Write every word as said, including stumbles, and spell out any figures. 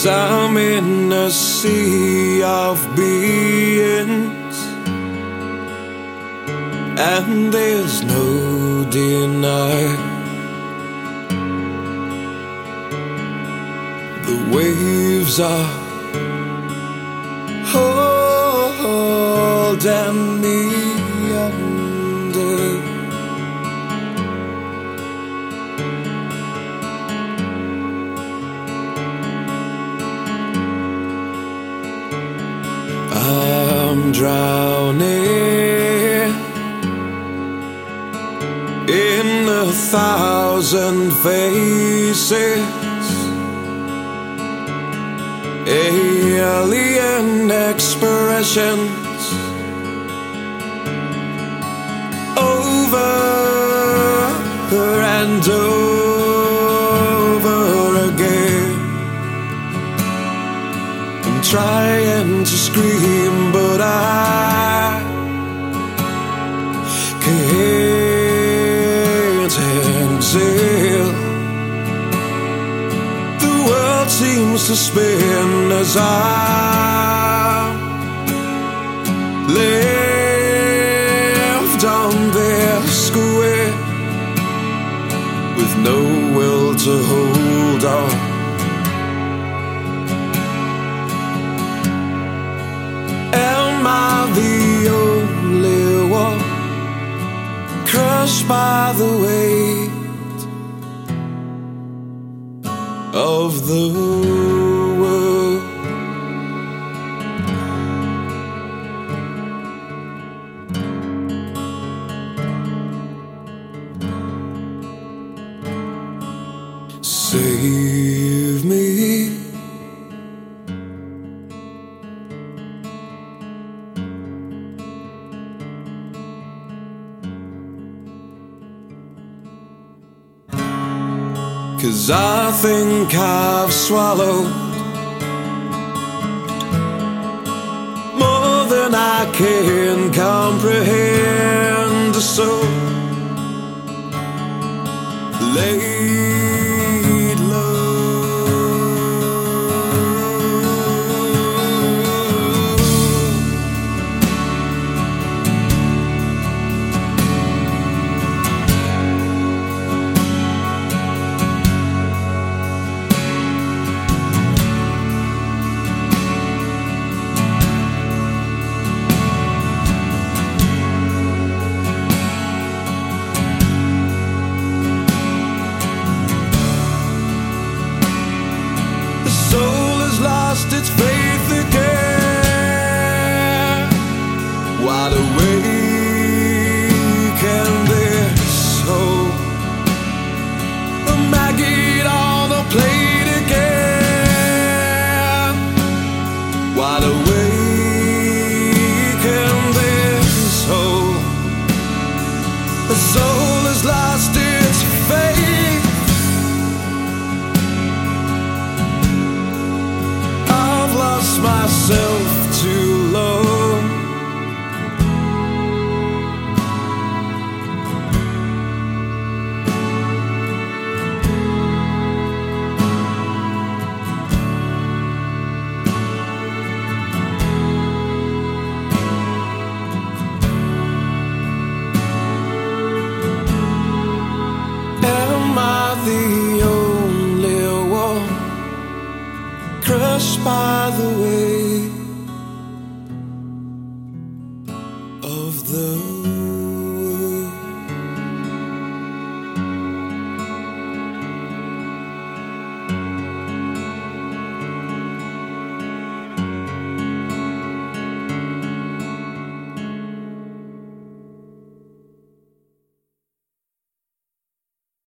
i I'm in a sea of beings, and there's no denying the waves are holding me under. I'm drowning in a thousand faces, alien expressions over and over again. I'm trying to scream, but I can't exhale. The world seems to spin as I'm left on this square with no will to hold on. Am I the only one crushed by the weight of the world? Save me. Cause I think I've swallowed more than I can comprehend, so laid low. Lost its faith again, wide awake and this hope, a maggot on the plate again, wide awake and this hope. The soul has lost its faith. Lost myself too low. Am I the only one crushed by the weight of the